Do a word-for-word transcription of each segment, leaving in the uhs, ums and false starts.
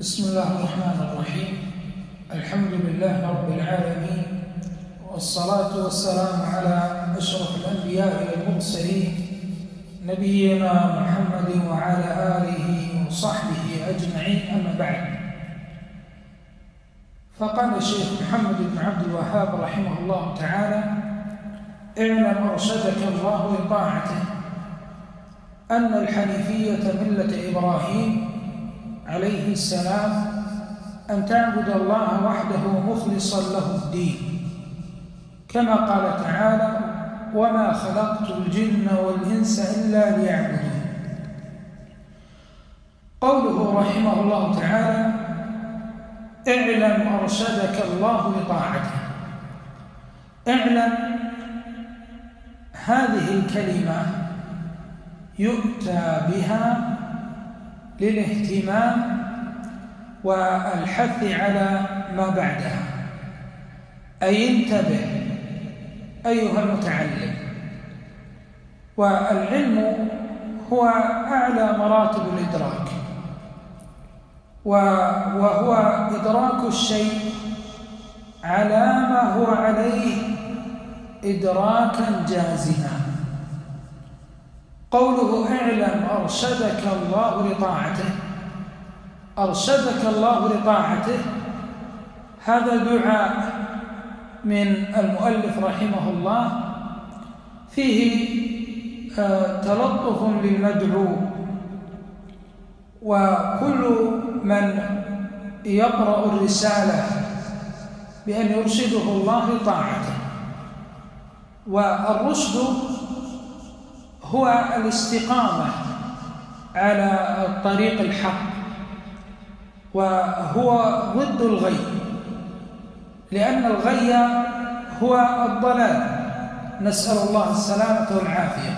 بسم الله الرحمن الرحيم. الحمد لله رب العالمين، والصلاة والسلام على أشرف الأنبياء والمرسلين نبينا محمد وعلى آله وصحبه أجمعين، أما بعد. فقال الشيخ محمد بن عبد الوهاب رحمه الله تعالى: اعلم أرشدك الله لطاعته أن الحنيفية ملة إبراهيم عليه السلام أن تعبد الله وحده مخلصا له الدين، كما قال تعالى: وما خلقت الجن والإنس إلا ليعبدون. قوله رحمه الله تعالى: اعلم أرشدك الله لطاعته. اعلم، هذه الكلمة يؤتى بها للاهتمام والحث على ما بعدها، أي انتبه أيها المتعلم. والعلم هو أعلى مراتب الإدراك، وهو إدراك الشيء على ما هو عليه إدراكا جازما. قوله اعلم أرشدك الله لطاعته، أرشدك الله لطاعته، هذا دعاء من المؤلف رحمه الله فيه تلطف للمدعو، وكل من يقرأ الرسالة بأن يرشده الله لطاعته. والرشد هو الاستقامة على الطريق الحق، وهو ضد الغي، لأن الغي هو الضلال، نسأل الله السلامة والعافية.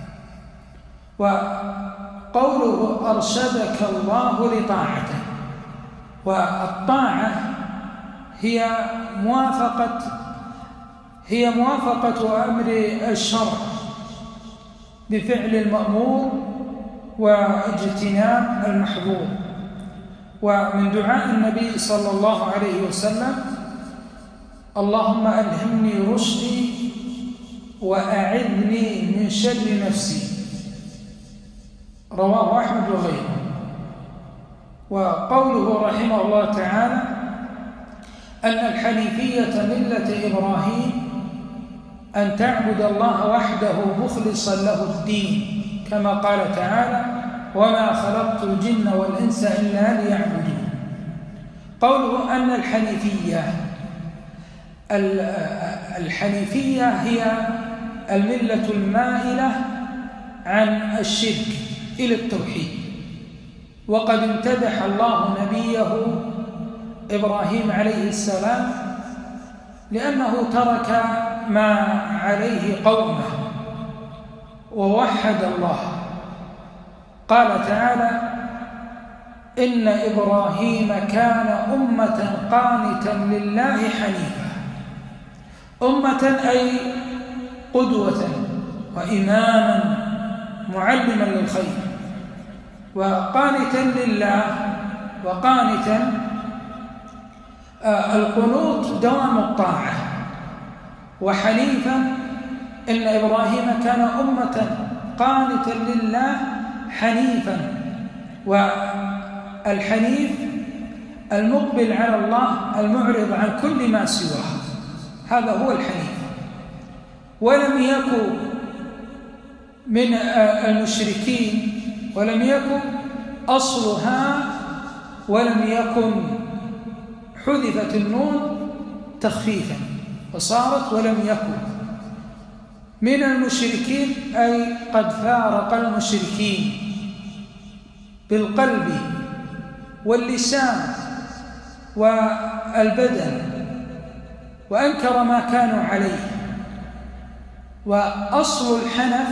وقوله أرشدك الله لطاعته، والطاعة هي موافقة هي موافقة أمر الشرع بفعل المأمور واجتناب المحظور. ومن دعاء النبي صلى الله عليه وسلم: اللهم ألهمني رشدي وأعذني من شر نفسي، رواه أحمد وغيره. وقوله رحمه الله تعالى أن الحنيفية ملة إبراهيم أن تعبد الله وحده مخلصا له الدين، كما قال تعالى: وما خلقت الجن والإنس إلا ليعبدون. قوله أن الحنيفية الحنيفية هي الملة المائلة عن الشرك إلى التوحيد. وقد امتدح الله نبيه إبراهيم عليه السلام لأنه ترك ما عليه قومه ووحد الله. قال تعالى: إن إبراهيم كان أمة قانتا لله حنيفا. أمة أي قدوة وإماما معلما للخير، وقانتا لله. وقانتا آه القنوت دوام الطاعة. وحنيفا إن إبراهيم كان أمة قانتا لله حنيفا. والحنيف المقبل على الله المعرض عن كل ما سواه، هذا هو الحنيف. ولم يكن من المشركين، ولم يكن أصلها، ولم يكن حذفت النون تخفيفا وصارت ولم يكن من المشركين، أي قد فارق المشركين بالقلب واللسان والبدن، وأنكر ما كانوا عليه. وأصل الحنف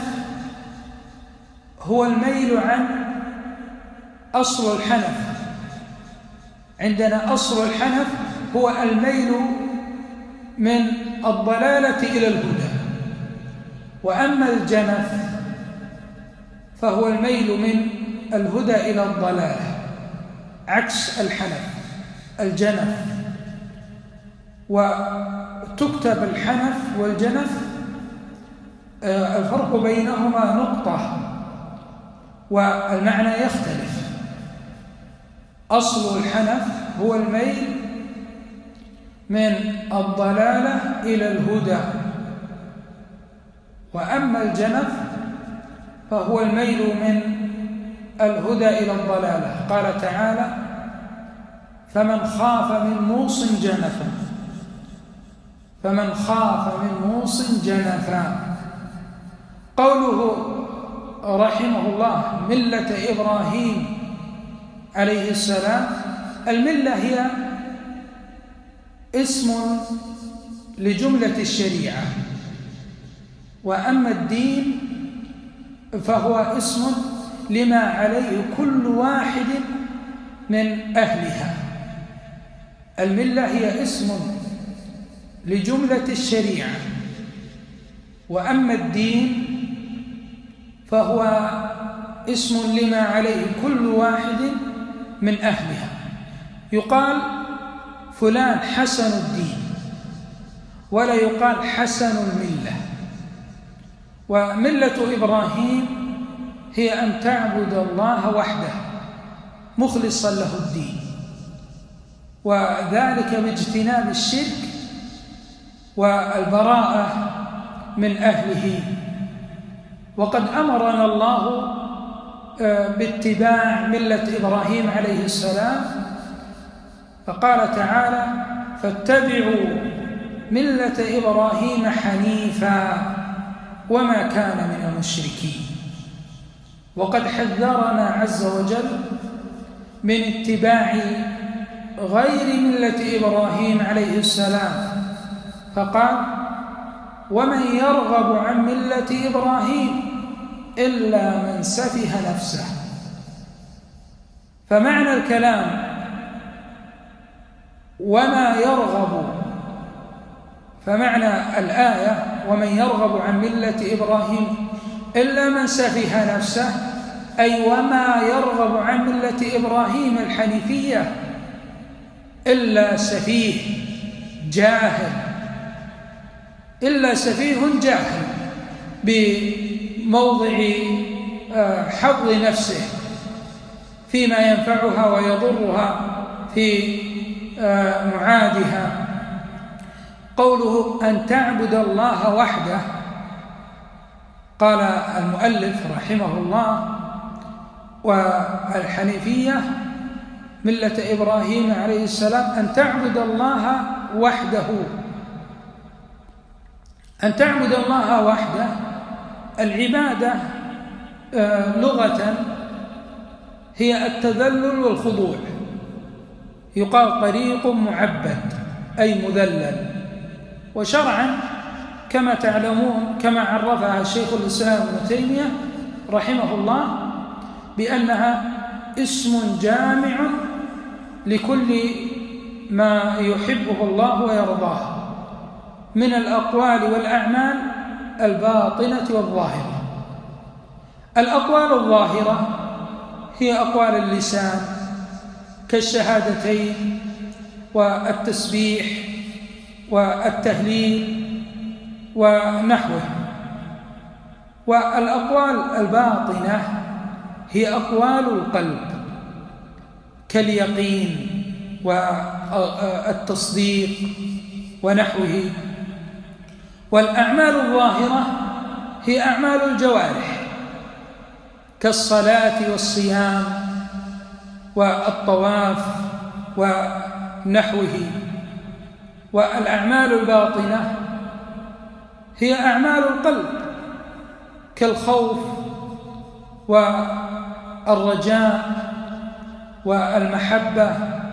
هو الميل عن أصل الحنف. عندنا أصل الحنف هو الميل من الضلالة إلى الهدى، وأما الجنف فهو الميل من الهدى إلى الضلالة. عكس الحنف الجنف، وتكتب الحنف والجنف الفرق بينهما نقطة والمعنى يختلف. أصل الحنف هو الميل من الضلالة إلى الهدى، وأما الجنف فهو الميل من الهدى إلى الضلالة. قال تعالى: فمن خاف من موص جنفا فمن خاف من موص جنفا. قوله رحمه الله ملة إبراهيم عليه السلام، الملة هي اسم لجملة الشريعة، وأما الدين فهو اسم لما عليه كل واحد من أهلها. الملة هي اسم لجملة الشريعة، وأما الدين فهو اسم لما عليه كل واحد من أهلها. يقال فلان حسن الدين، ولا يقال حسن الملة. وملة إبراهيم هي أن تعبد الله وحده مخلصا له الدين، وذلك باجتناب الشرك والبراءة من أهله. وقد أمرنا الله باتباع ملة إبراهيم عليه السلام، فقال تعالى: فاتبعوا ملة إبراهيم حنيفا وما كان من المشركين. وقد حذرنا عز وجل من اتباع غير ملة إبراهيم عليه السلام، فقال: ومن يرغب عن ملة إبراهيم إلا من سفه نفسه. فمعنى الكلام وما يرغب، فمعنى الآية ومن يرغب عن ملة إبراهيم إلا من سفه نفسه، أي وما يرغب عن ملة إبراهيم الحنيفية إلا سفيه جاهل، إلا سفيه جاهل بموضع حظ نفسه فيما ينفعها ويضرها في معادها. قوله أن تعبد الله وحده، قال المؤلف رحمه الله: والحنيفية ملة إبراهيم عليه السلام أن تعبد الله وحده. أن تعبد الله وحده، العبادة لغة هي التذلل والخضوع. يقال طريق معبد أي مذلل. وشرعا كما تعلمون كما عرفها الشيخ الإسلام ابن تيمية رحمه الله بأنها اسم جامع لكل ما يحبه الله ويرضاه من الأقوال والأعمال الباطنة والظاهرة. الأقوال الظاهرة هي أقوال اللسان كالشهادتين والتسبيح والتهليل ونحوه. والأقوال الباطنة هي أقوال القلب كاليقين والتصديق ونحوه. والأعمال الظاهرة هي أعمال الجوارح كالصلاة والصيام والطواف ونحوه. والأعمال الباطنة هي أعمال القلب كالخوف والرجاء والمحبة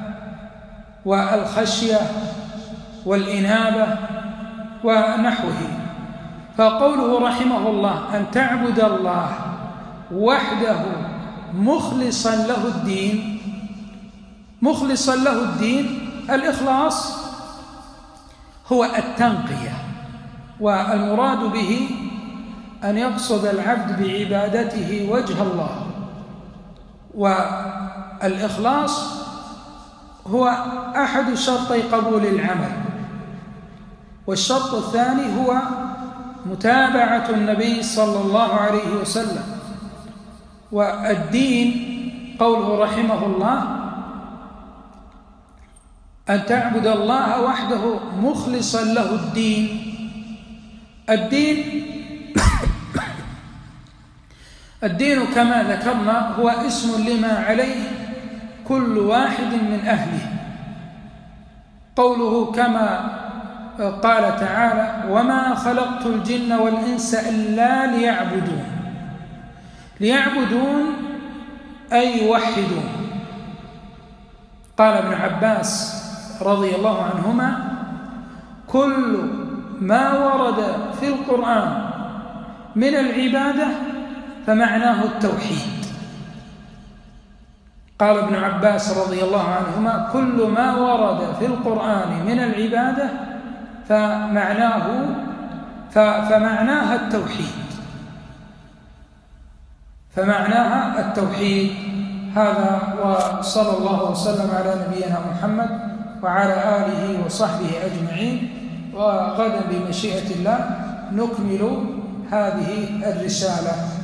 والخشية والإنابة ونحوه. فقوله رحمه الله أن تعبد الله وحده مخلصا له الدين. مخلصا له الدين، الإخلاص هو التنقية، والمراد به أن يقصد العبد بعبادته وجه الله. والإخلاص هو أحد شرطي قبول العمل، والشرط الثاني هو متابعة النبي صلى الله عليه وسلم. والدين قوله رحمه الله أن تعبد الله وحده مخلصا له الدين. الدين الدين كما ذكرنا هو اسم لما عليه كل واحد من أهله. قوله كما قال تعالى وما خلقت الجن والإنس إلا ليعبدون. ليعبدون أي يوحدون. قال ابن عباس رضي الله عنهما كل ما ورد في القرآن من العبادة فمعناه التوحيد. قال ابن عباس رضي الله عنهما كل ما ورد في القرآن من العبادة فمعناه فمعناها التوحيد فمعناها التوحيد. هذا وصلى الله وسلم على نبينا محمد وعلى آله وصحبه أجمعين. وغدا بمشيئة الله نكمل هذه الرسالة.